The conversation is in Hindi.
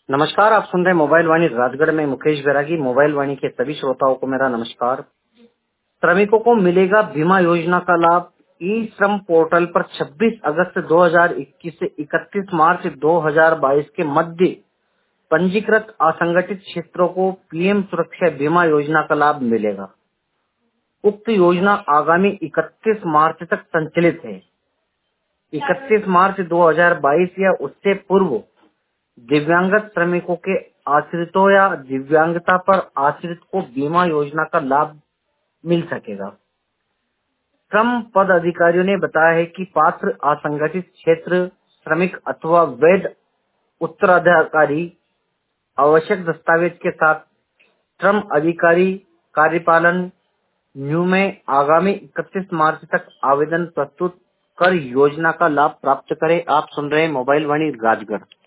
नमस्कार, आप सुन रहे हैं मोबाइल वाणी राजगढ़ में मुकेश बैरागी। मोबाइल वाणी के सभी श्रोताओं को मेरा नमस्कार। श्रमिकों को मिलेगा बीमा योजना का लाभ। ई श्रम पोर्टल पर 26 अगस्त 2021 से 31 मार्च 2022 के मध्य पंजीकृत असंगठित क्षेत्रों को पीएम सुरक्षा बीमा योजना का लाभ मिलेगा। उक्त योजना आगामी 31 मार्च तक संचालित है। 31 मार्च 2022 या उससे पूर्व दिव्यांगत श्रमिकों के आश्रितों या दिव्यांगता पर आश्रित को बीमा योजना का लाभ मिल सकेगा। श्रम पद अधिकारियों ने बताया है कि पात्र असंगठित क्षेत्र श्रमिक अथवा वैध उत्तराधिकारी आवश्यक दस्तावेज के साथ श्रम अधिकारी कार्यपालन न्यू में आगामी 31 मार्च तक आवेदन प्रस्तुत कर योजना का लाभ प्राप्त करें। आप सुन रहे हैं मोबाइल वाणी राजगढ़।